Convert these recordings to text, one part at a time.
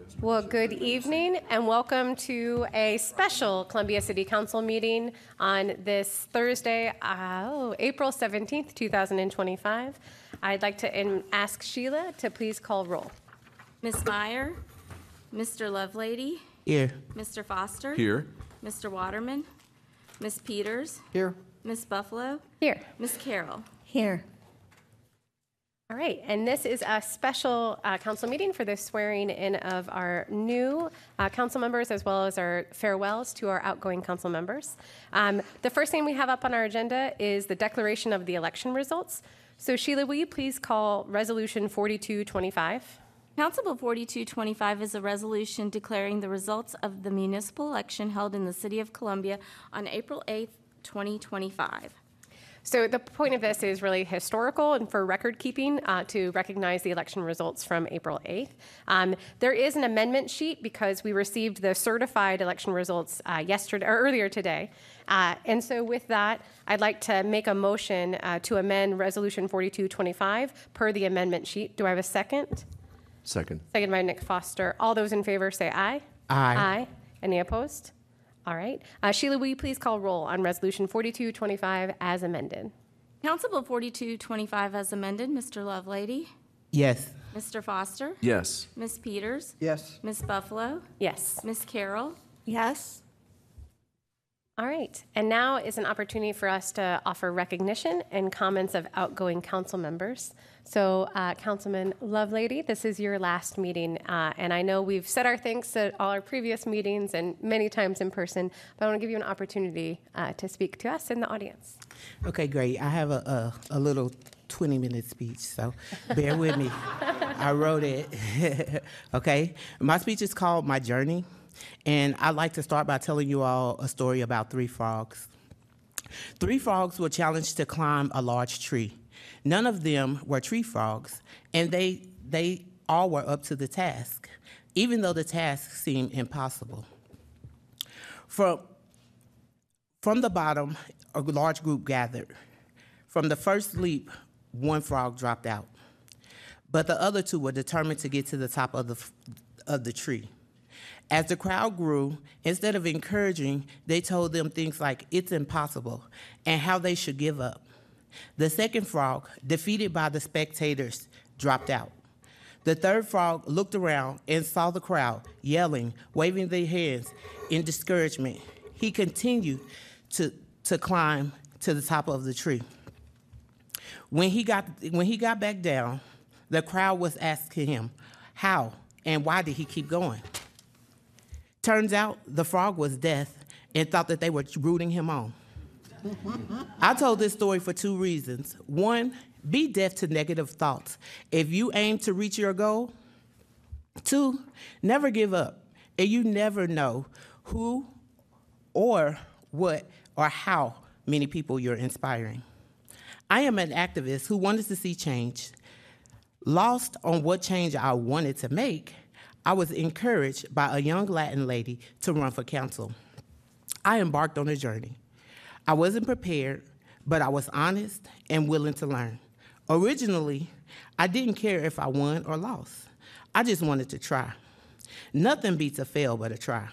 Well, good evening and welcome to a special Columbia City Council meeting on this Thursday, April 17th, 2025. I'd like to ask Sheila to please call roll. Ms. Meyer, Mr. Lovelady, Here. Mr. Foster, Here. Mr. Waterman, Ms. Peters, Here. Ms. Buffalo, Here. Ms. Carroll. Here. All right, and this is a special council meeting for the swearing in of our new council members as well as our farewells to our outgoing council members. The first thing we have up on our agenda is the declaration of the election results. So Sheila, will you please call Resolution 4225? Council Bill 4225 is a resolution declaring the results of the municipal election held in the City of Columbia on April 8th, 2025. So the point of this is really historical and for record keeping to recognize the election results from April 8th. There is an amendment sheet because we received the certified election results earlier today. And so with that, I'd like to make a motion to amend Resolution 4225 per the amendment sheet. Do I have a second? Second. Second by Nick Foster. All those in favor say aye. Aye. Aye. Any opposed? All right. Sheila, will you please call roll on Resolution 4225 as amended? Council Bill 4225 as amended, Mr. Lovelady, Yes. Mr. Foster, Yes. Ms. Peters, Yes. Ms. Buffalo, Yes. Ms. Carroll. Yes. All right. And now is an opportunity for us to offer recognition and comments of outgoing council members. So, Councilman Lovelady, this is your last meeting, and I know we've said our thanks at all our previous meetings and many times in person, but I want to give you an opportunity to speak to us in the audience. Okay, great. I have a little 20-minute speech, so bear with me. I wrote it. Okay. My speech is called My Journey, and I'd like to start by telling you all a story about three frogs. Three frogs were challenged to climb a large tree. None of them were tree frogs, and they all were up to the task, even though the task seemed impossible. From the bottom, a large group gathered. From the first leap, one frog dropped out, but the other two were determined to get to the top of the tree. As the crowd grew, instead of encouraging, they told them things like it's impossible and how they should give up. The second frog, defeated by the spectators, dropped out. The third frog looked around and saw the crowd yelling, waving their hands in discouragement. He continued to climb to the top of the tree. When he got back down, the crowd was asking him how and why did he keep going. Turns out the frog was deaf and thought that they were rooting him on. I told this story for two reasons. One, be deaf to negative thoughts if you aim to reach your goal. Two, never give up, and you never know who or what or how many people you're inspiring. I am an activist who wanted to see change. Lost on what change I wanted to make, I was encouraged by a young Latin lady to run for council. I embarked on a journey. I wasn't prepared, but I was honest and willing to learn. Originally, I didn't care if I won or lost. I just wanted to try. Nothing beats a fail but a try.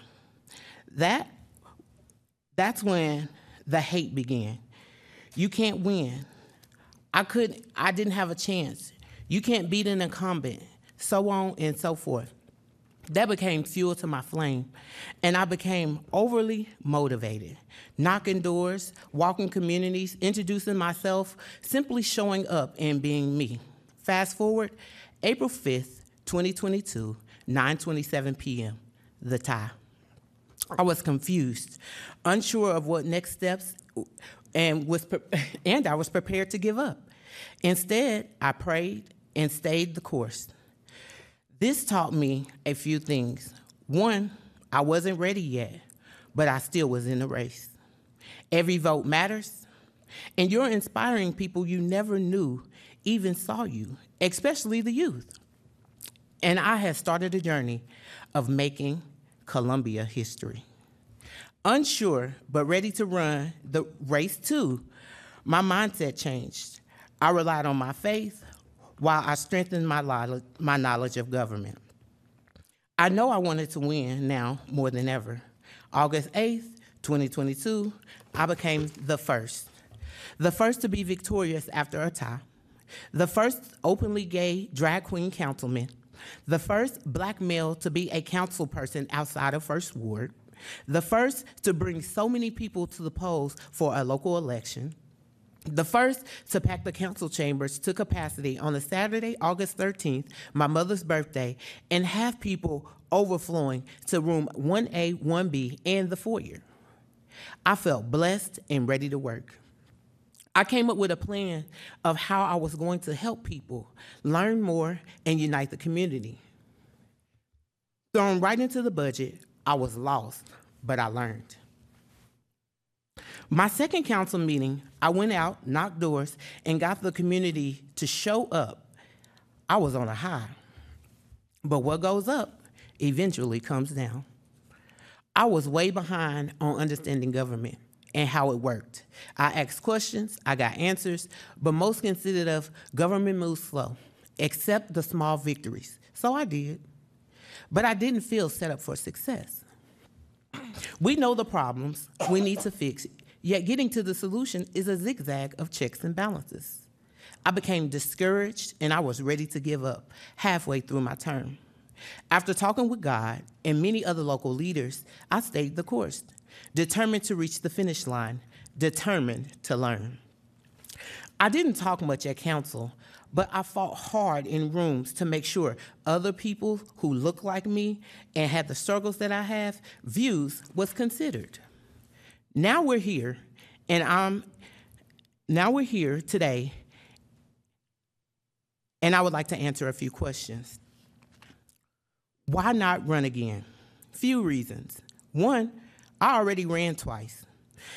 That's when the hate began. You can't win. I didn't have a chance. You can't beat an incumbent, so on and so forth. That became fuel to my flame, and I became overly motivated, knocking doors, walking communities, introducing myself, simply showing up and being me. Fast forward, April 5th, 2022, 9:27 p.m., the tie. I was confused, unsure of what next steps, and I was prepared to give up. Instead, I prayed and stayed the course. This taught me a few things. One, I wasn't ready yet, but I still was in the race. Every vote matters, and you're inspiring people you never knew even saw you, especially the youth. And I have started a journey of making Columbia history. Unsure, but ready to run the race too, my mindset changed. I relied on my faith, while I strengthened my knowledge of government. I know I wanted to win now more than ever. August 8th, 2022, I became the first to be victorious after a tie, the first openly gay drag queen councilman, the first black male to be a council person outside of First Ward, the first to bring so many people to the polls for a local election, the first to pack the council chambers to capacity on a Saturday, August 13th, my mother's birthday, and have people overflowing to room 1A, 1B, and the foyer. I felt blessed and ready to work. I came up with a plan of how I was going to help people learn more and unite the community. Thrown right into the budget, I was lost, but I learned. My second council meeting, I went out, knocked doors, and got the community to show up. I was on a high. But what goes up eventually comes down. I was way behind on understanding government and how it worked. I asked questions, I got answers, but most considered of government moves slow, except the small victories. So I did. But I didn't feel set up for success. We know the problems we need to fix, yet getting to the solution is a zigzag of checks and balances. I became discouraged and I was ready to give up halfway through my term. After talking with God and many other local leaders, I stayed the course, determined to reach the finish line, determined to learn. I didn't talk much at council, but I fought hard in rooms to make sure other people who look like me and had the struggles that I have, views was considered. Now we're here, today, and I would like to answer a few questions. Why not run again? Few reasons. One, I already ran twice.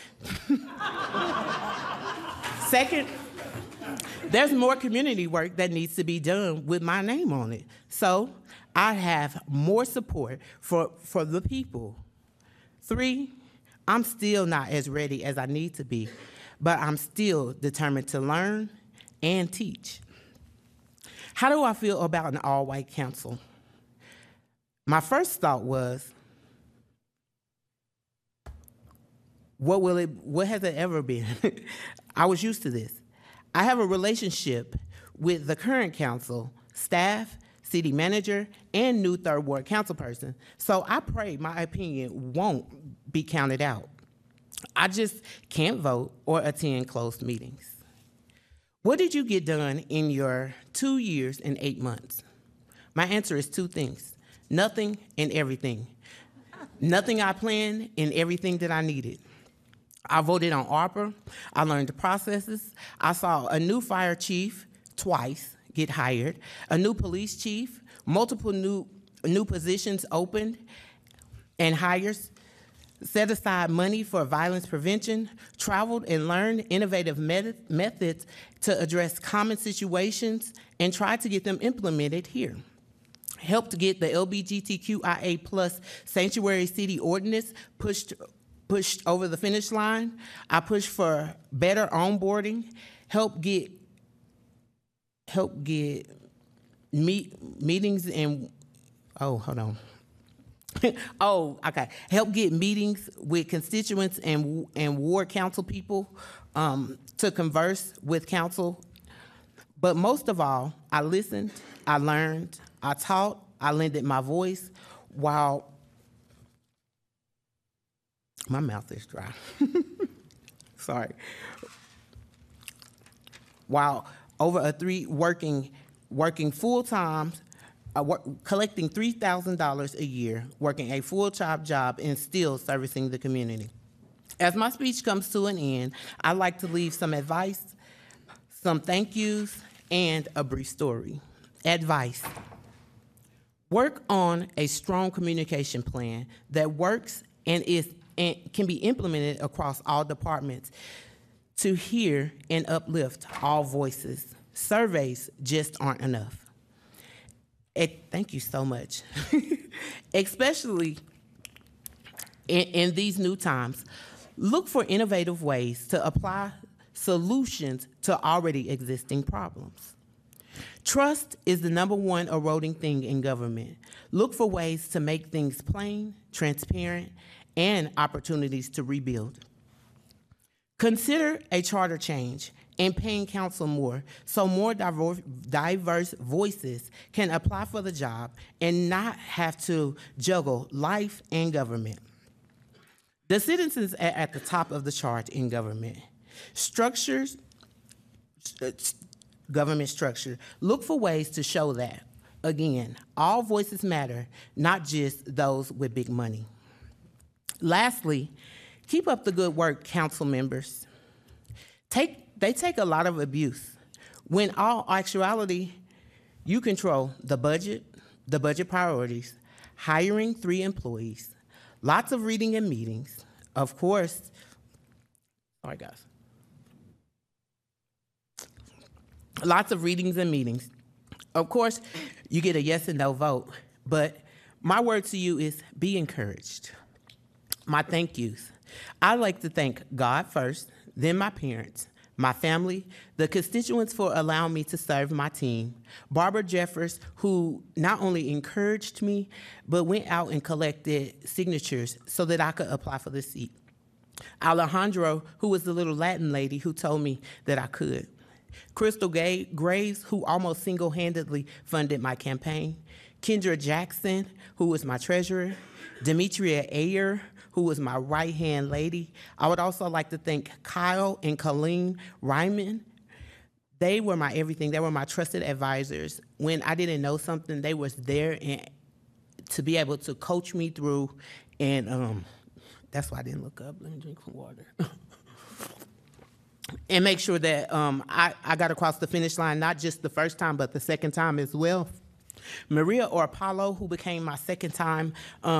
Second, there's more community work that needs to be done with my name on it. So I have more support for the people. Three, I'm still not as ready as I need to be, but I'm still determined to learn and teach. How do I feel about an all-white council? My first thought was, what has it ever been? I was used to this. I have a relationship with the current council, staff, city manager, and new third ward council person. So I pray my opinion won't be counted out. I just can't vote or attend closed meetings. What did you get done in your 2 years and 8 months? My answer is two things. Nothing and everything. Nothing I planned and everything that I needed. I voted on ARPA. I learned the processes. I saw a new fire chief twice get hired, a new police chief, multiple new positions opened and hires, set aside money for violence prevention, traveled and learned innovative methods to address common situations, and tried to get them implemented here. Helped get the LGBTQIA plus sanctuary city ordinance pushed over the finish line. I pushed for better onboarding, helped get meetings and, help get meetings with constituents and ward council people to converse with council. But most of all, I listened, I learned, I taught, I lended my voice while my mouth is dry. Sorry. While over a working full time, collecting $3,000 a year, working a full-time job, and still servicing the community. As my speech comes to an end, I'd like to leave some advice, some thank yous, and a brief story. Advice. Work on a strong communication plan that works and can be implemented across all departments to hear and uplift all voices. Surveys just aren't enough. Thank you so much. Especially in these new times, look for innovative ways to apply solutions to already existing problems. Trust is the number one eroding thing in government. Look for ways to make things plain, transparent, and opportunities to rebuild. Consider a charter change and paying council more so more diverse voices can apply for the job and not have to juggle life and government. The citizens are at the top of the chart in government. Government structure. Look for ways to show that. Again, all voices matter, not just those with big money. Lastly, keep up the good work, council members. They take a lot of abuse, when all actuality, you control the budget priorities, hiring 3 employees, lots of reading and meetings, of course, sorry guys, lots of readings and meetings. Of course, you get a yes and no vote, but my word to you is be encouraged. My thank yous. I'd like to thank God first, then my parents, my family, the constituents for allowing me to serve my team, Barbara Jeffers, who not only encouraged me, but went out and collected signatures so that I could apply for the seat, Alejandro, who was the little Latin lady who told me that I could, Crystal Graves, who almost single-handedly funded my campaign, Kendra Jackson, who was my treasurer, Demetria Ayer, who was my right-hand lady. I would also like to thank Kyle and Colleen Ryman. They were my everything. They were my trusted advisors. When I didn't know something, they was there and to be able to coach me through, and that's why I didn't look up. Let me drink some water. And make sure that I got across the finish line, not just the first time, but the second time as well. Maria Orpalo, who became my second time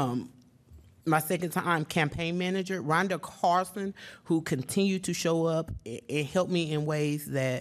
campaign manager, Rhonda Carson, who continued to show up and help me in ways that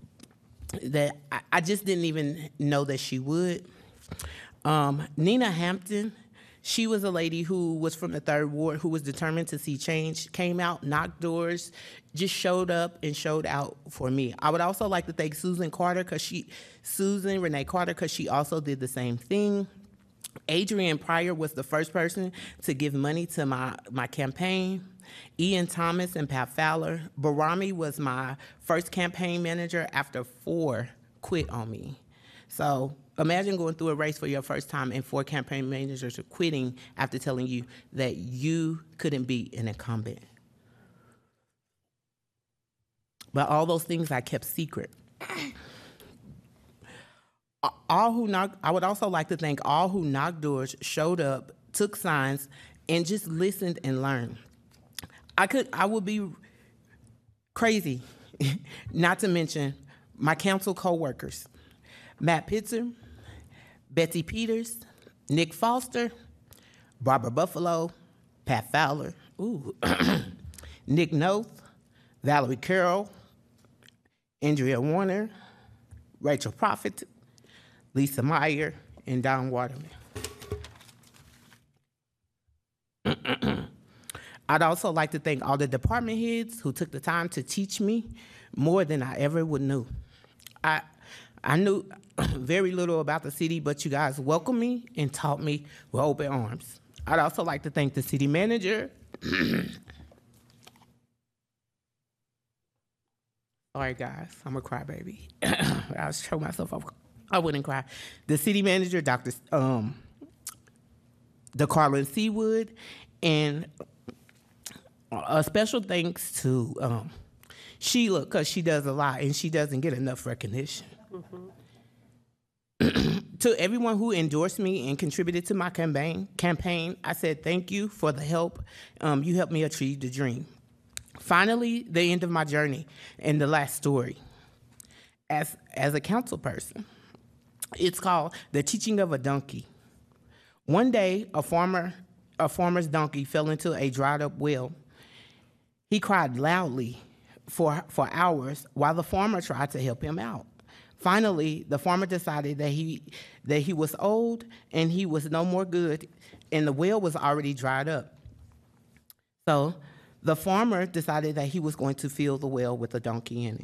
I just didn't even know that she would. Nina Hampton, she was a lady who was from the 3rd Ward, who was determined to see change, came out, knocked doors, just showed up and showed out for me. I would also like to thank Susan Renee Carter, because she also did the same thing. Adrian Pryor was the first person to give money to my campaign. Ian Thomas and Pat Fowler. Barami was my first campaign manager after 4 quit on me. So imagine going through a race for your first time and 4 campaign managers are quitting after telling you that you couldn't be an incumbent. But all those things I kept secret. I would also like to thank all who knocked doors, showed up, took signs, and just listened and learned. I would be crazy not to mention my council co-workers, Matt Pitzer, Betsy Peters, Nick Foster, Barbara Buffalo, Pat Fowler, Nick Noth, Valerie Carroll, Andrea Warner, Rachel Prophet, Lisa Meyer, and Don Waterman. I'd also like to thank all the department heads who took the time to teach me more than I ever would knew. I knew very little about the city, but you guys welcomed me and taught me with open arms. I'd also like to thank the city manager. Sorry, guys, I'm a crybaby. I was showing myself I wouldn't cry. The city manager, Dr. DeCarlin Seawood, and a special thanks to Sheila, because she does a lot and she doesn't get enough recognition. To everyone who endorsed me and contributed to my campaign, I said thank you for the help. You helped me achieve the dream. Finally, the end of my journey and the last story. As a council person, it's called The Teaching of a Donkey. One day, a farmer's donkey fell into a dried up well. He cried loudly for hours while the farmer tried to help him out. Finally, the farmer decided that he was old and he was no more good, and the well was already dried up. So the farmer decided that he was going to fill the well with a donkey in it.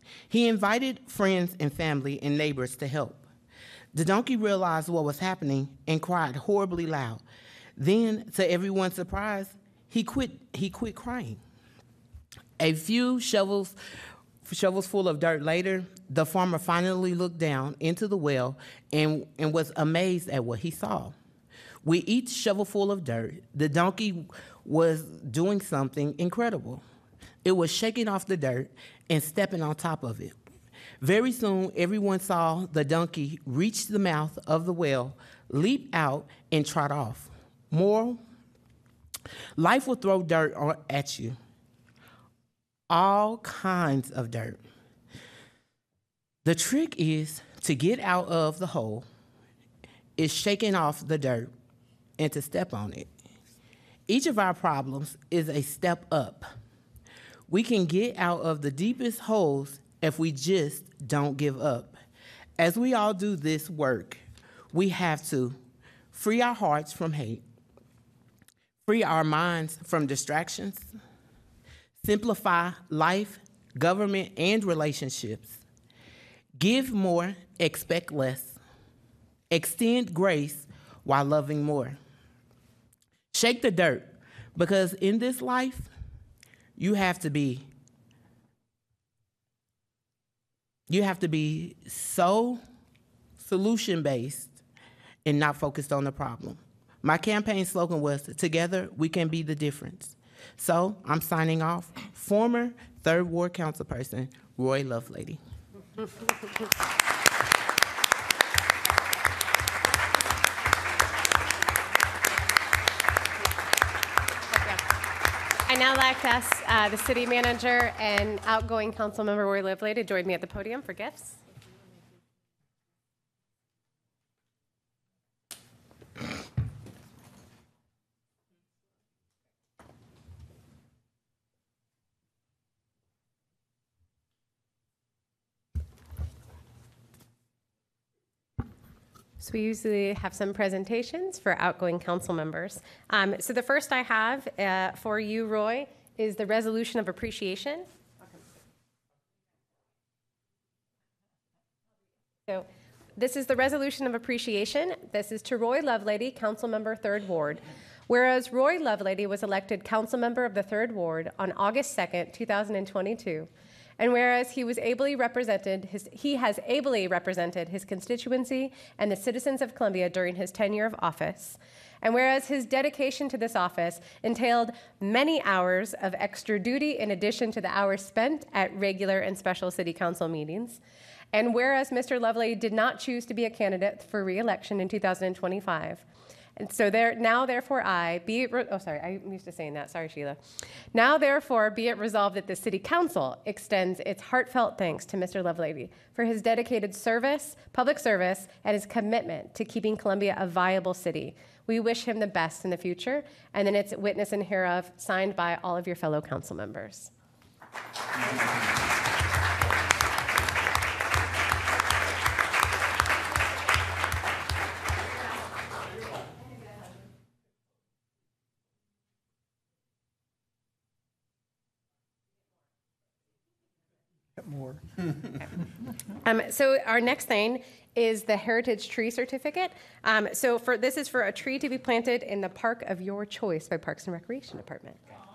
He invited friends and family and neighbors to help. The donkey realized what was happening and cried horribly loud. Then, to everyone's surprise, he quit crying. A few shovels full of dirt later, the farmer finally looked down into the well and was amazed at what he saw. With each shovelful of dirt, the donkey was doing something incredible. It was shaking off the dirt and stepping on top of it. Very soon, everyone saw the donkey reach the mouth of the well, leap out, and trot off. Moral: life will throw dirt at you. All kinds of dirt. The trick is to get out of the hole, is shaking off the dirt, and to step on it. Each of our problems is a step up. We can get out of the deepest holes if we just don't give up. As we all do this work, we have to free our hearts from hate, free our minds from distractions, simplify life, government, and relationships, give more, expect less, extend grace while loving more. Shake the dirt, because in this life, you have to be so solution-based and not focused on the problem. My campaign slogan was, "Together, we can be the difference." So I'm signing off. Former 3rd Ward Councilperson, Roy Lovelady. I'd now like to ask the city manager and outgoing council member Roy Lovelady to join me at the podium for gifts. So we usually have some presentations for outgoing council members. So the first I have for you, Roy, is the resolution of appreciation. So this is the resolution of appreciation. This is to Roy Lovelady, council member, 3rd Ward. Whereas Roy Lovelady was elected council member of the 3rd Ward on August 2nd, 2022. And whereas he has ably represented his constituency and the citizens of Columbia during his tenure of office, and whereas his dedication to this office entailed many hours of extra duty in addition to the hours spent at regular and special city council meetings, and whereas Mr. Lovelady did not choose to be a candidate for re-election in 2025, and so now therefore I'm used to saying that, sorry Sheila. Now therefore be it resolved that the City Council extends its heartfelt thanks to Mr. Lovelady for his dedicated service, public service, and his commitment to keeping Columbia a viable city. We wish him the best in the future, and then it's witness and hereof, signed by all of your fellow council members. More. So our next thing is the Heritage Tree Certificate. This is for a tree to be planted in the park of your choice by Parks and Recreation Department.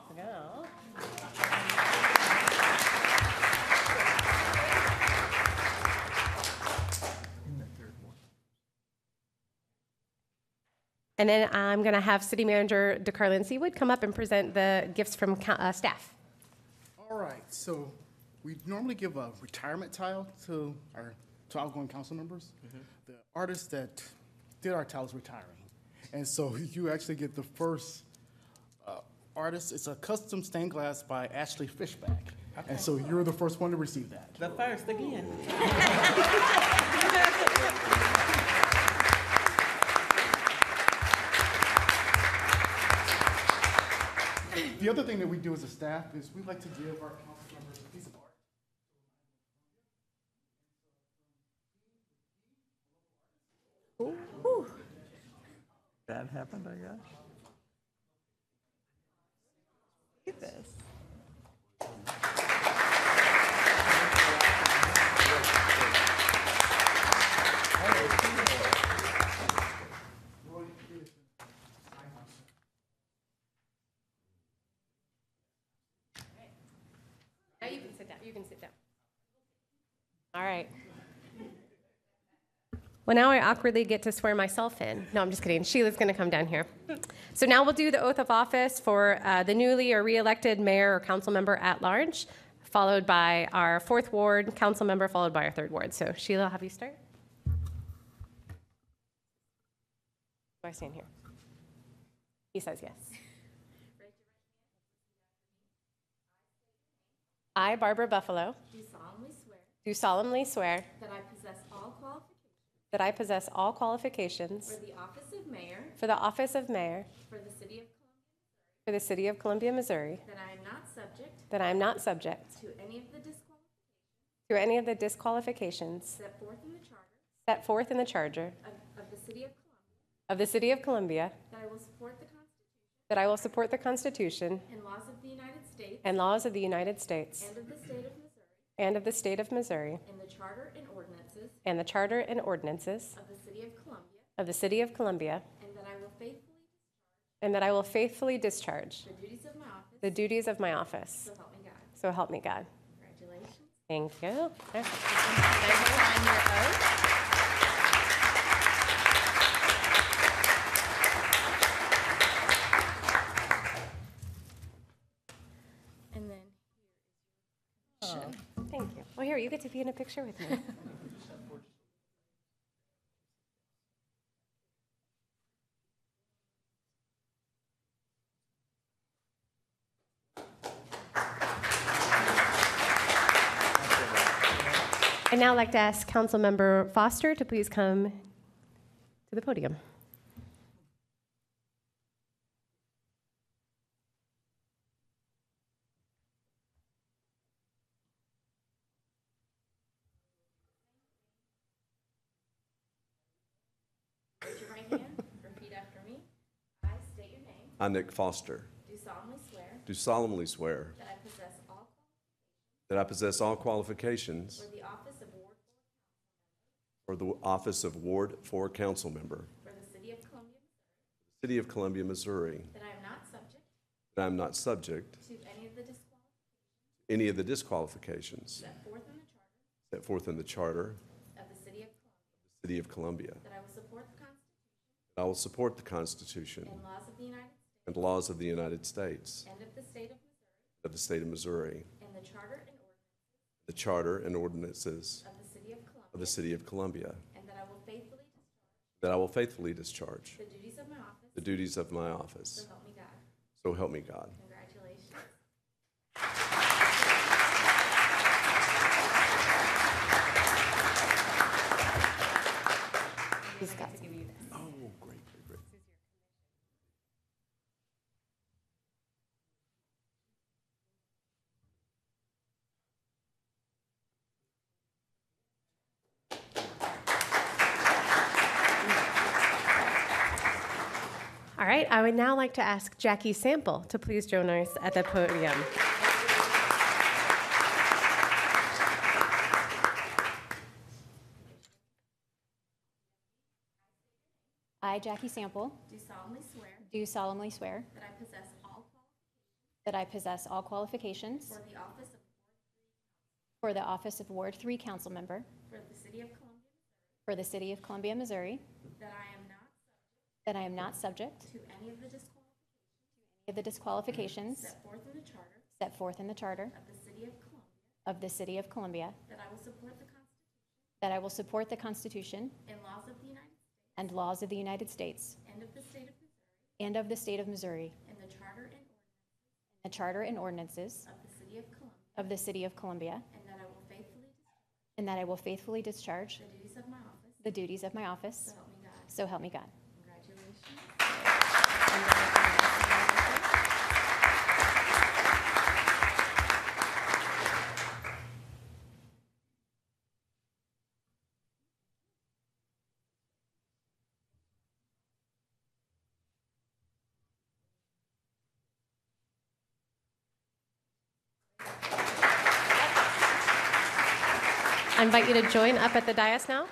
And then I'm going to have City Manager DeCarlin Seawood come up and present the gifts from staff. All right, so we normally give a retirement tile to our outgoing council members. The artist that did our tile is retiring. And so you actually get the first artist. It's a custom stained glass by Ashley Fishback. Okay. And so you're the first one to receive that. The first again. The other thing that we do as a staff is we like to give our council members a piece of art. Ooh. That happened, I guess. Look at this. you can sit down. All right. Well, now I awkwardly get to swear myself in. No, I'm just kidding. Sheila's going to come down here. So now we'll do the oath of office for the newly or re-elected mayor or council member at large, followed by our 4th Ward council member, followed by our 3rd Ward. So Sheila, I'll have you start. Do I stand here? He says yes. I, Barbara Buffalo, do solemnly swear that I possess all qualifications that I possess all qualifications for the office of mayor for the office of mayor for the city of Columbia, for the city of Columbia, Missouri, that I am not subject that I am not subject to any of the to any of the disqualifications set forth in the charter set forth in the charter of the city of Columbia, of the city of Columbia, that I will support the Constitution that I will support the Constitution and laws of the United States and laws of the United States and of the state of Missouri, and of the state of Missouri, and the charter and ordinances and the charter and ordinances of the city of Columbia, of the city of Columbia, and that I will faithfully discharge and that I will faithfully discharge the duties of my office. the duties of my office. So help me God. So help me God. Congratulations. Thank you. Sign your oath. And then Thank you. Well, here, you get to be in a picture with me. I'd now like to ask Councilmember Foster to please come to the podium. raise your right hand, repeat after me. I state your name. I, Nick Foster, Do solemnly swear do solemnly swear that I possess all that I qualifications possess all qualifications for the office of Ward 4 Council Member for the office of Ward 4 Council Member, for the city of Columbia, City of Columbia, Missouri, that I am not subject that I am not subject to any of the disqualifications set forth in the charter set forth in the charter of the city of Columbia, City of Columbia, that I will support the Constitution that I will support the Constitution and laws of the United States and laws of the United States and of the state of Missouri, of the state of Missouri, and the charter and ordinances the charter and ordinances of the city of Columbia, of the City of Columbia, and that I will faithfully discharge that I will faithfully discharge the duties of my office. the duties of my So office. help me God. So help me God. Congratulations. He's got Oh, great, great, great. All right, I would now like to ask Jackie Sample to please join us at the podium. I, Jackie Sample, Do solemnly swear do solemnly swear that I possess all qualifications that I possess all qualifications for the office of for the office of Ward 3 Council Member for the city of Columbia, for the City of Columbia, Missouri, that I am not subject that I am not subject to any of the disqualifications set forth in the charter set forth in the charter of the city of Columbia, of the City of Columbia, that I will support the Constitution that I will support the Constitution and laws of the United States and laws of the United States and of the state of Missouri, and of the State of Missouri, and the charter and ordinances the charter and ordinances of the city of Columbia, of the City of Columbia, and that I will faithfully discharge and that I will faithfully discharge the duties of my office. the duties of my office. So help me God. So help me God. Congratulations. I invite you to join up at the dais now.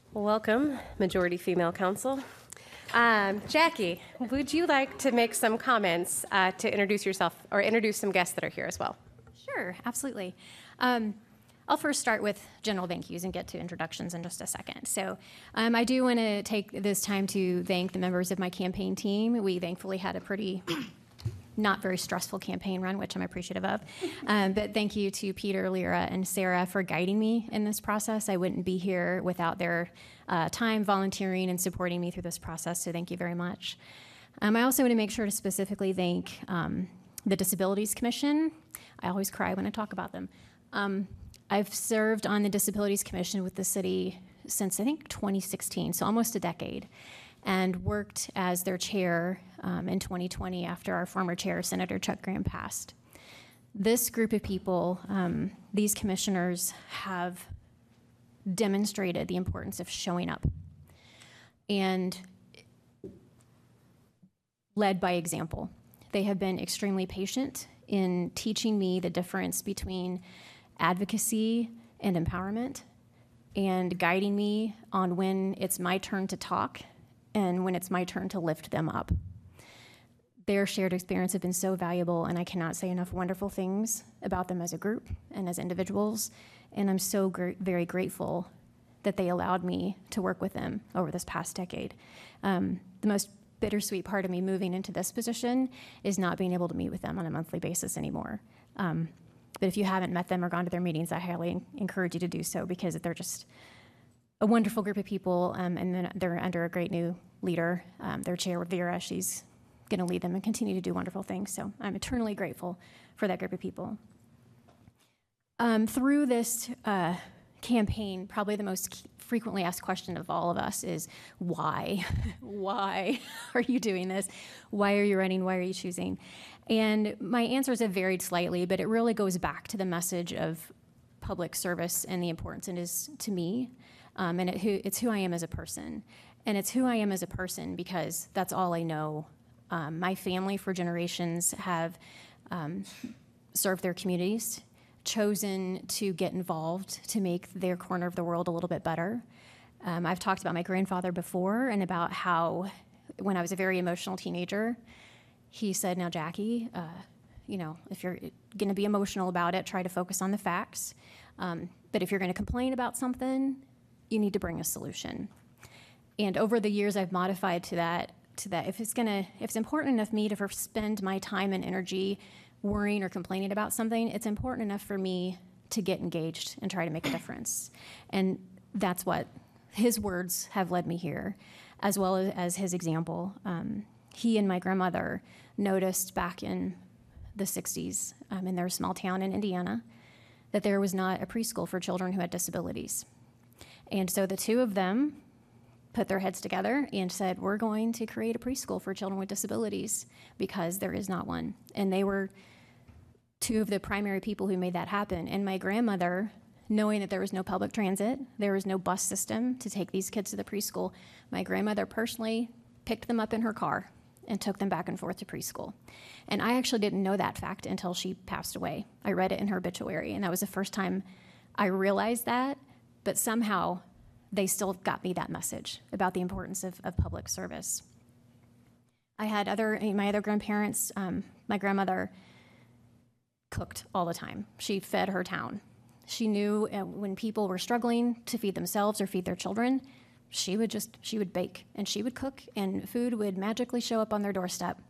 Welcome, Majority Female Council. Jackie, would you like to make some comments to introduce yourself or introduce some guests that are here as well? Sure, absolutely. I'll first start with general thank yous and get to introductions in just a second. So I do want to take this time to thank the members of my campaign team. We thankfully had a pretty not very stressful campaign run, which I'm appreciative of. But thank you to Peter, Lyra, and Sarah for guiding me in this process. I wouldn't be here without their time volunteering and supporting me through this process, so thank you very much. I also want to make sure to specifically thank the Disabilities Commission. I always cry when I talk about them. I've served on the Disabilities Commission with the city since, I think, 2016, so almost a decade, and worked as their chair in 2020 after our former chair, Senator Chuck Graham, passed. This group of people, these commissioners, have demonstrated the importance of showing up and led by example. They have been extremely patient in teaching me the difference between advocacy and empowerment, and guiding me on when it's my turn to talk and when it's my turn to lift them up. Their shared experience have been so valuable, and I cannot say enough wonderful things about them as a group and as individuals, and I'm so very grateful that they allowed me to work with them over this past decade. The most bittersweet part of me moving into this position is not being able to meet with them on a monthly basis anymore. But if you haven't met them or gone to their meetings, I highly encourage you to do so, because they're just a wonderful group of people, and then they're under a great new leader. Their chair, Vera, she's going to lead them and continue to do wonderful things. So I'm eternally grateful for that group of people. Through this campaign, probably the most frequently asked question of all of us is, why? Why are you doing this? Why are you running? Why are you choosing? And my answers have varied slightly, but it really goes back to the message of public service and the importance it is to me, and it's who I am as a person. And it's who I am as a person because that's all I know. My family for generations have served their communities, chosen to get involved to make their corner of the world a little bit better. I've talked about my grandfather before and about how when I was a very emotional teenager, he said, now, Jackie, if you're going to be emotional about it, try to focus on the facts. But if you're going to complain about something, you need to bring a solution. And over the years, I've modified to that if it's important enough me to spend my time and energy worrying or complaining about something, it's important enough for me to get engaged and try to make a difference. And that's what his words have led me here, as well as his example. He and my grandmother noticed back in the 60s in their small town in Indiana that there was not a preschool for children who had disabilities. And so the two of them put their heads together and said, we're going to create a preschool for children with disabilities because there is not one. And they were two of the primary people who made that happen. And my grandmother, knowing that there was no public transit, there was no bus system to take these kids to the preschool, my grandmother personally picked them up in her car and took them back and forth to preschool. And I actually didn't know that fact until she passed away. I read it in her obituary, and that was the first time I realized that, but somehow they still got me that message about the importance of public service. I had my other grandparents, my grandmother cooked all the time. She fed her town. She knew when people were struggling to feed themselves or feed their children, she would bake and she would cook, and food would magically show up on their doorstep.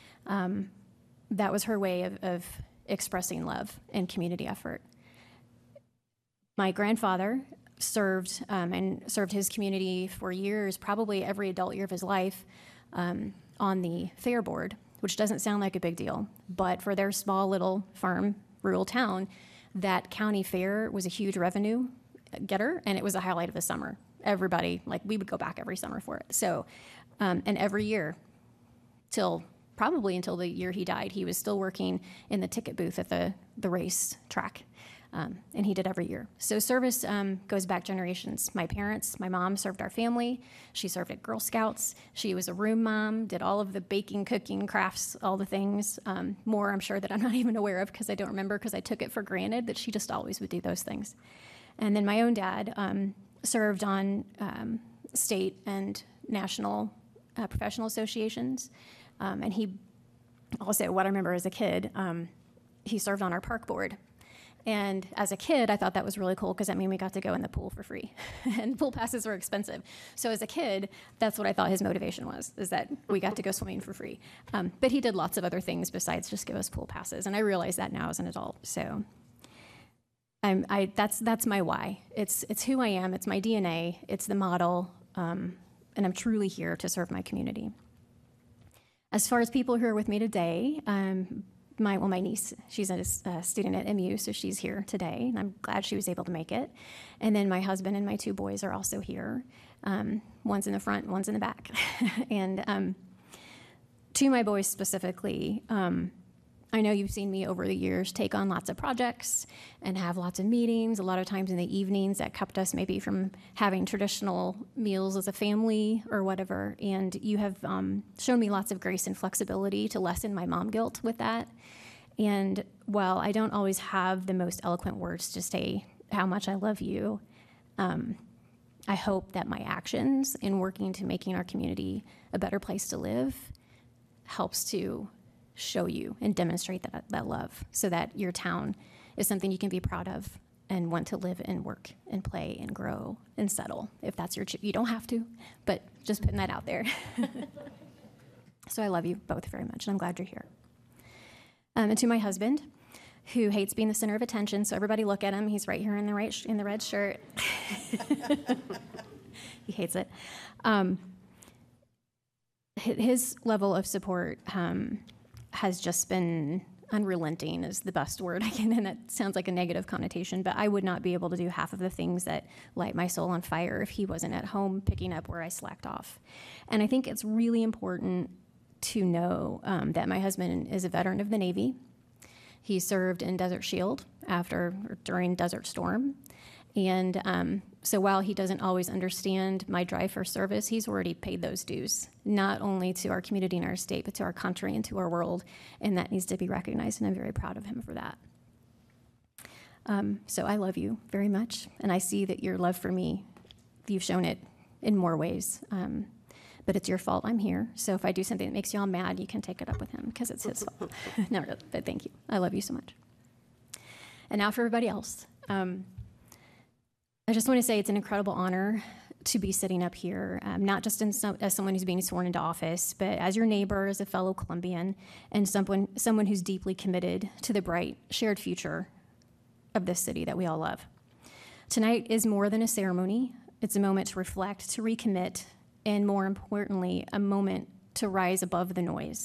That was her way of expressing love and community effort. My grandfather served his community for years, probably every adult year of his life, on the fair board, which doesn't sound like a big deal, but for their small little farm, rural town, that county fair was a huge revenue getter, and it was a highlight of the summer. Everybody, we would go back every summer for it. So, and every year, probably until the year he died, he was still working in the ticket booth at the race track. And he did every year. So service goes back generations. My mom served our family. She served at Girl Scouts. She was a room mom, did all of the baking, cooking, crafts, all the things. More, I'm sure, that I'm not even aware of because I don't remember, because I took it for granted that she just always would do those things. And then my own dad served on state and national professional associations. And he also, what I remember as a kid, he served on our park board. And as a kid, I thought that was really cool because that meant we got to go in the pool for free. And pool passes were expensive. So as a kid, that's what I thought his motivation was, is that we got to go swimming for free. But he did lots of other things besides just give us pool passes. And I realize that now as an adult. So that's my why. It's who I am. It's my DNA. It's the model. And I'm truly here to serve my community. As far as people who are with me today, my niece, she's a student at MU, so she's here today, and I'm glad she was able to make it. And then my husband and my 2 boys are also here. One's in the front, one's in the back. And to my boys specifically, I know you've seen me over the years take on lots of projects and have lots of meetings, a lot of times in the evenings that kept us maybe from having traditional meals as a family or whatever. And you have shown me lots of grace and flexibility to lessen my mom guilt with that. And while I don't always have the most eloquent words to say how much I love you, I hope that my actions in working to making our community a better place to live helps to show you and demonstrate that love so that your town is something you can be proud of and want to live and work and play and grow and settle if that's you don't have to, but just putting that out there. So I love you both very much, and I'm glad you're here. And to my husband, who hates being the center of attention, so everybody look at him. He's right here in the red shirt. He hates it. His level of support has just been unrelenting is the best word I can, and that sounds like a negative connotation, but I would not be able to do half of the things that light my soul on fire if he wasn't at home picking up where I slacked off. And I think it's really important to know that my husband is a veteran of the Navy. He served in Desert Shield during Desert Storm. And so while he doesn't always understand my drive for service, he's already paid those dues, not only to our community and our state, but to our country and to our world. And that needs to be recognized, and I'm very proud of him for that. So I love you very much, and I see that your love for me, you've shown it in more ways. But it's your fault I'm here. So if I do something that makes you all mad, you can take it up with him because it's his fault. No, really, but thank you. I love you so much. And now for everybody else. I just want to say it's an incredible honor to be sitting up here, not just as someone who's being sworn into office, but as your neighbor, as a fellow Columbian, and someone who's deeply committed to the bright, shared future of this city that we all love. Tonight is more than a ceremony. It's a moment to reflect, to recommit, and more importantly, a moment to rise above the noise.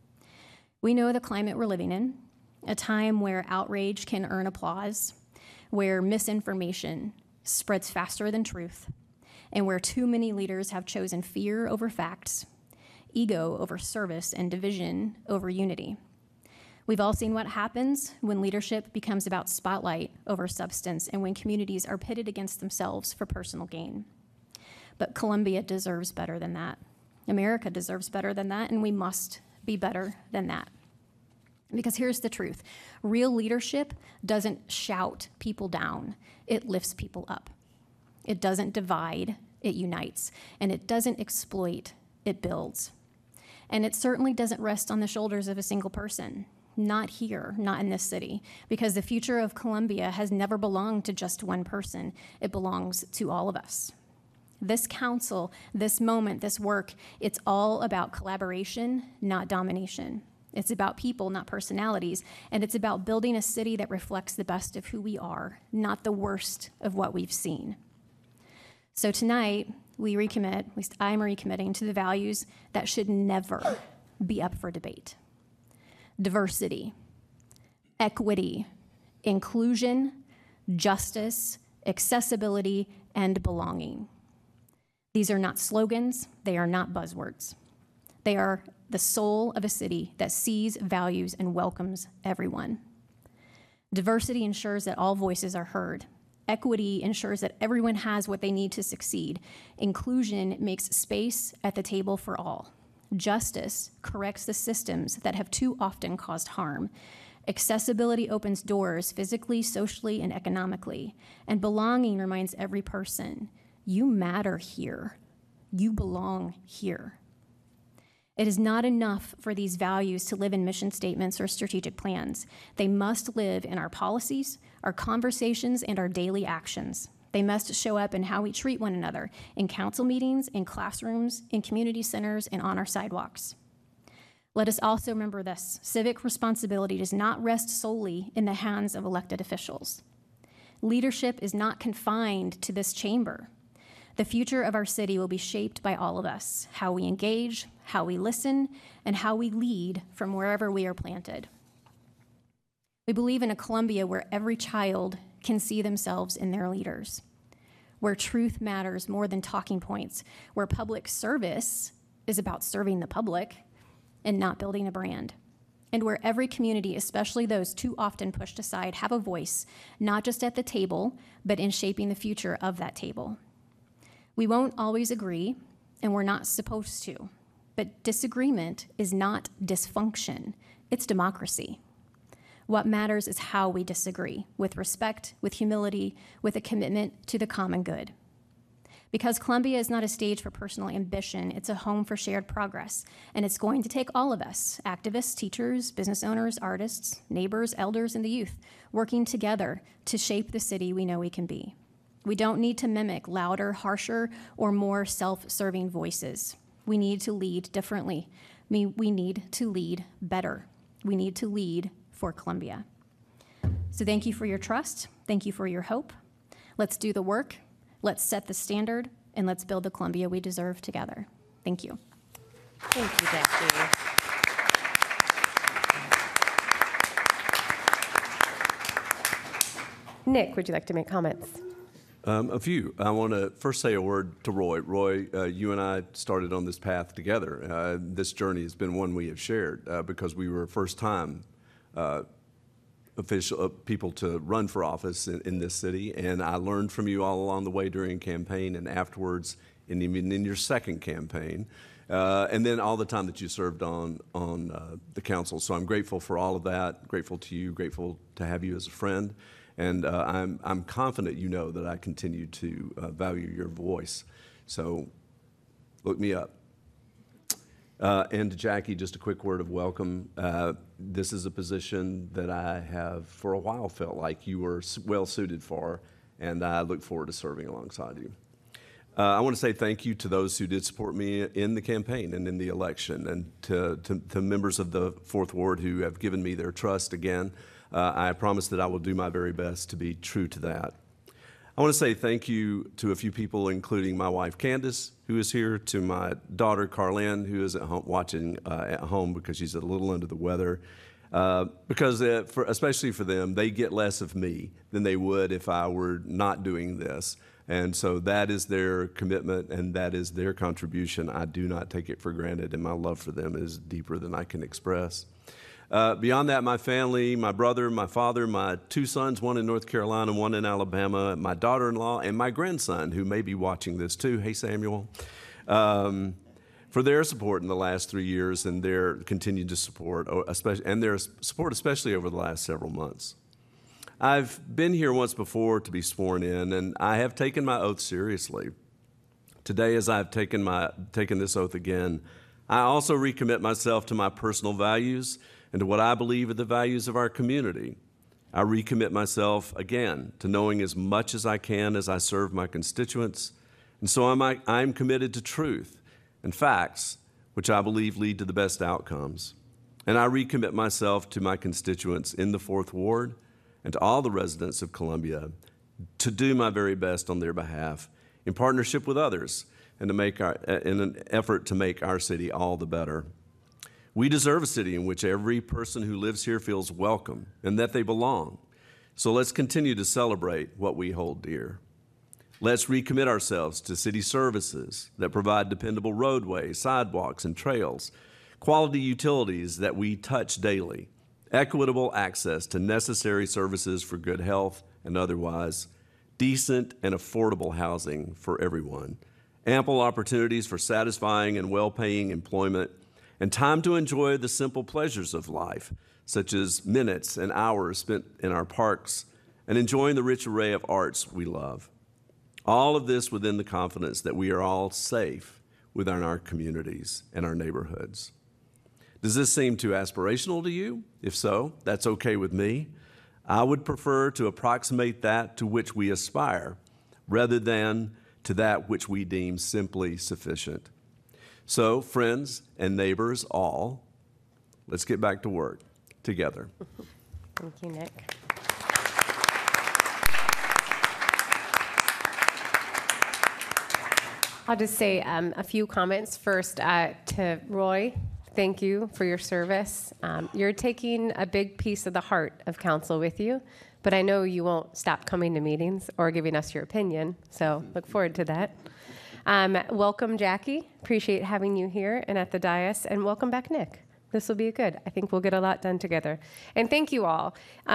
We know the climate we're living in, a time where outrage can earn applause, where misinformation spreads faster than truth, and where too many leaders have chosen fear over facts, ego over service, and division over unity. We've all seen what happens when leadership becomes about spotlight over substance and when communities are pitted against themselves for personal gain. But Columbia deserves better than that. America deserves better than that, and we must be better than that. Because here's the truth. Real leadership doesn't shout people down. It lifts people up. It doesn't divide, it unites. And it doesn't exploit, it builds. And it certainly doesn't rest on the shoulders of a single person. Not here, not in this city. Because the future of Columbia has never belonged to just one person. It belongs to all of us. This council, this moment, this work, it's all about collaboration, not domination. It's about people, not personalities, and it's about building a city that reflects the best of who we are, not the worst of what we've seen. So tonight, we recommit, at least I'm recommitting, to the values that should never be up for debate. Diversity, equity, inclusion, justice, accessibility, and belonging. These are not slogans, they are not buzzwords. They are the soul of a city that sees, values, and welcomes everyone. Diversity ensures that all voices are heard. Equity ensures that everyone has what they need to succeed. Inclusion makes space at the table for all. Justice corrects the systems that have too often caused harm. Accessibility opens doors physically, socially, and economically. And belonging reminds every person You matter here. You belong here. It is not enough for these values to live in mission statements or strategic plans. They must live in our policies, our conversations, and our daily actions. They must show up in how we treat one another, in council meetings, in classrooms, in community centers, and on our sidewalks. Let us also remember this: civic responsibility does not rest solely in the hands of elected officials. Leadership is not confined to this chamber. The future of our city will be shaped by all of us: how we engage, how we listen, and how we lead from wherever we are planted. We believe in a Columbia where every child can see themselves in their leaders, where truth matters more than talking points, where public service is about serving the public and not building a brand, and where every community, especially those too often pushed aside, have a voice, not just at the table, but in shaping the future of that table. We won't always agree, and we're not supposed to, but disagreement is not dysfunction, it's democracy. What matters is how we disagree, with respect, with humility, with a commitment to the common good. Because Columbia is not a stage for personal ambition, it's a home for shared progress, and it's going to take all of us, activists, teachers, business owners, artists, neighbors, elders, and the youth, working together to shape the city we know we can be. We don't need to mimic louder, harsher, or more self-serving voices. We need to lead differently. We need to lead better. We need to lead for Columbia. So thank you for your trust. Thank you for your hope. Let's do the work. Let's set the standard, and let's build the Columbia we deserve together. Thank you. Thank you, Jackie. Nick, would you like to make comments? A few. I want to first say a word to Roy. Roy, you and I started on this path together. This journey has been one we have shared because we were first-time people to run for office in this city, and I learned from you all along the way during campaign and afterwards, and even in your second campaign, and then all the time that you served on the council. So I'm grateful for all of that. Grateful to you. Grateful to have you as a friend. And I'm confident you know that I continue to value your voice. So look me up. And to Jackie, just a quick word of welcome. This is a position that I have for a while felt like you were well suited for, and I look forward to serving alongside you. I want to say thank you to those who did support me in the campaign and in the election, and to members of the Fourth Ward who have given me their trust again. I promise that I will do my very best to be true to that. I want to say thank you to a few people, including my wife, Candace, who is here, to my daughter, Carlin, who is at home watching at home because she's a little under the weather. Because especially for them, they get less of me than they would if I were not doing this. And so that is their commitment and that is their contribution. I do not take it for granted, and my love for them is deeper than I can express. Beyond that, my family, my brother, my father, my two sons, one in North Carolina, one in Alabama, my daughter-in-law, and my grandson, who may be watching this too. Hey, Samuel. For their support in the last 3 years and their continued support, especially over the last several months. I've been here once before to be sworn in, and I have taken my oath seriously. Today, as I've taken this oath again, I also recommit myself to my personal values and to what I believe are the values of our community. I recommit myself again to knowing as much as I can as I serve my constituents, and so I'm committed to truth and facts, which I believe lead to the best outcomes. And I recommit myself to my constituents in the Fourth Ward and to all the residents of Columbia to do my very best on their behalf in partnership with others and in an effort to make our city all the better. We deserve a city in which every person who lives here feels welcome and that they belong. So let's continue to celebrate what we hold dear. Let's recommit ourselves to city services that provide dependable roadways, sidewalks, and trails, quality utilities that we touch daily, equitable access to necessary services for good health and otherwise, decent and affordable housing for everyone, ample opportunities for satisfying and well-paying employment, and time to enjoy the simple pleasures of life, such as minutes and hours spent in our parks and enjoying the rich array of arts we love. All of this within the confidence that we are all safe within our communities and our neighborhoods. Does this seem too aspirational to you? If so, that's okay with me. I would prefer to approximate that to which we aspire rather than to that which we deem simply sufficient. So, friends and neighbors all, let's get back to work together. Thank you, Nick. I'll just say a few comments first to Roy. Thank you for your service. You're taking a big piece of the heart of council with you, but I know you won't stop coming to meetings or giving us your opinion, so look forward to that. Welcome, Jackie. Appreciate having you here and at the dais, and welcome back, Nick. This will be good. I think we'll get a lot done together. And thank you all.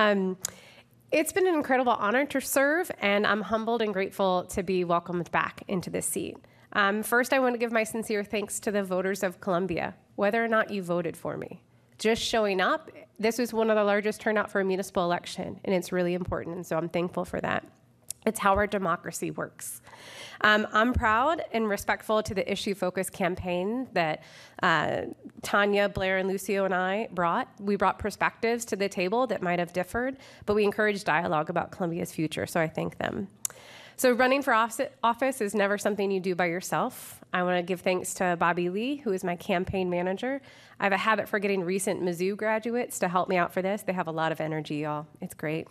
It's been an incredible honor to serve, and I'm humbled and grateful to be welcomed back into this seat. First, I want to give my sincere thanks to the voters of Columbia, whether or not you voted for me. Just showing up, this was one of the largest turnout for a municipal election, and it's really important, and so I'm thankful for that. It's how our democracy works. I'm proud and respectful to the issue-focused campaign that Tanya, Blair, and Lucio and I brought. We brought perspectives to the table that might have differed, but we encouraged dialogue about Columbia's future, so I thank them. So running for office is never something you do by yourself. I want to give thanks to Bobby Lee, who is my campaign manager. I have a habit for getting recent Mizzou graduates to help me out for this. They have a lot of energy, y'all. It's great.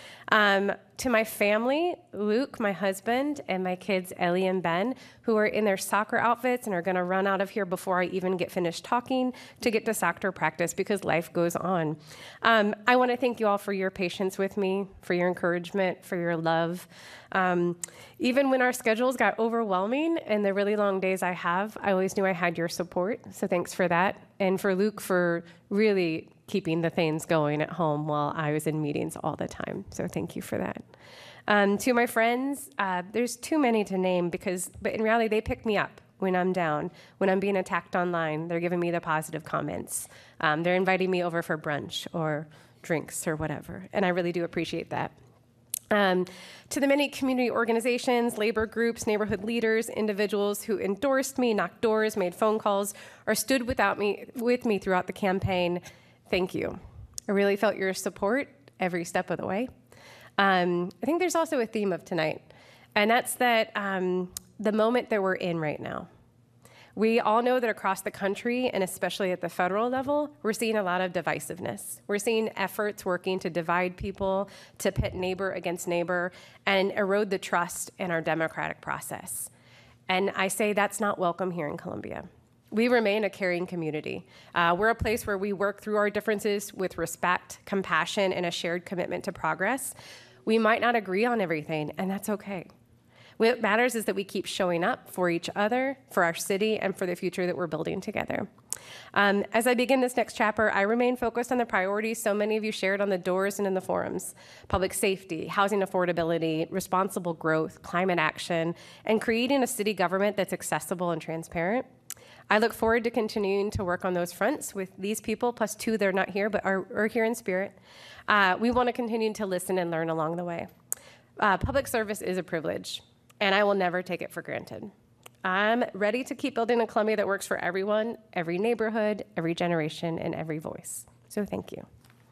To my family, Luke, my husband, and my kids, Ellie and Ben, who are in their soccer outfits and are going to run out of here before I even get finished talking to get to soccer practice because life goes on. I want to thank you all for your patience with me, for your encouragement, for your love. Even when our schedules got overwhelming and the really long days I have, I always knew I had your support, so thanks for that. And for Luke for really keeping the things going at home while I was in meetings all the time. So thank you for that. To my friends, there's too many to name but in reality, they pick me up when I'm down, when I'm being attacked online. They're giving me the positive comments. They're inviting me over for brunch or drinks or whatever, and I really do appreciate that. To the many community organizations, labor groups, neighborhood leaders, individuals who endorsed me, knocked doors, made phone calls, or stood with me throughout the campaign, thank you. I really felt your support every step of the way. I think there's also a theme of tonight, and that's that the moment that we're in right now. We all know that across the country, and especially at the federal level, we're seeing a lot of divisiveness. We're seeing efforts working to divide people, to pit neighbor against neighbor, and erode the trust in our democratic process. And I say that's not welcome here in Columbia. We remain a caring community. We're a place where we work through our differences with respect, compassion, and a shared commitment to progress. We might not agree on everything, and that's okay. What matters is that we keep showing up for each other, for our city, and for the future that we're building together. As I begin this next chapter, I remain focused on the priorities so many of you shared on the doors and in the forums: public safety, housing affordability, responsible growth, climate action, and creating a city government that's accessible and transparent. I look forward to continuing to work on those fronts with these people, plus two that are not here but are here in spirit. We want to continue to listen and learn along the way. Public service is a privilege, and I will never take it for granted. I'm ready to keep building a Columbia that works for everyone, every neighborhood, every generation, and every voice. So thank you.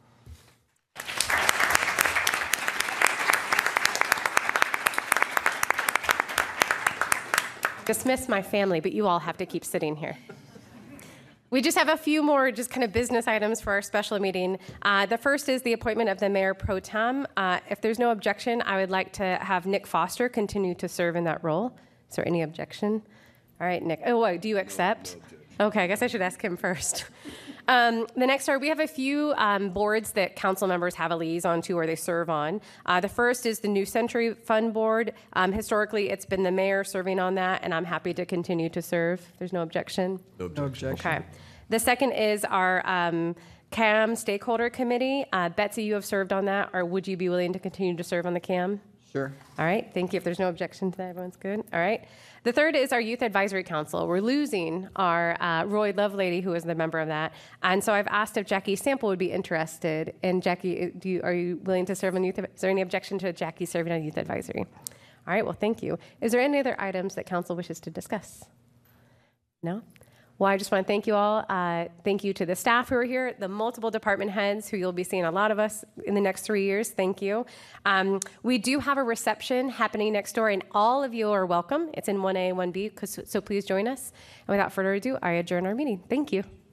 Dismiss my family, but you all have to keep sitting here. We just have a few more just kind of business items for our special meeting. The first is the appointment of the mayor pro tem. If there's no objection, I would like to have Nick Foster continue to serve in that role. Is there any objection? All right, Nick. Oh, wait, do you accept? Okay, I guess I should ask him first. The next are, we have a few boards that council members have a liaison to or they serve on. The first is the New Century Fund Board. Historically, it's been the mayor serving on that, and I'm happy to continue to serve. There's no objection? No objection. Okay. The second is our CAM Stakeholder Committee. Betsy, you have served on that, or would you be willing to continue to serve on the CAM? Sure. All right, thank you. If there's no objection to that, everyone's good. All right. The third is our Youth Advisory Council. We're losing our Roy Lovelady, who is the member of that. And so I've asked if Jackie Sample would be interested. And Jackie, are you willing to serve on Youth? Is there any objection to Jackie serving on Youth Advisory? All right, well, thank you. Is there any other items that council wishes to discuss? No? Well, I just want to thank you all. Thank you to the staff who are here, the multiple department heads who you'll be seeing a lot of us in the next 3 years. Thank you. We do have a reception happening next door, and all of you are welcome. It's in 1A and 1B, so please join us. And without further ado, I adjourn our meeting. Thank you.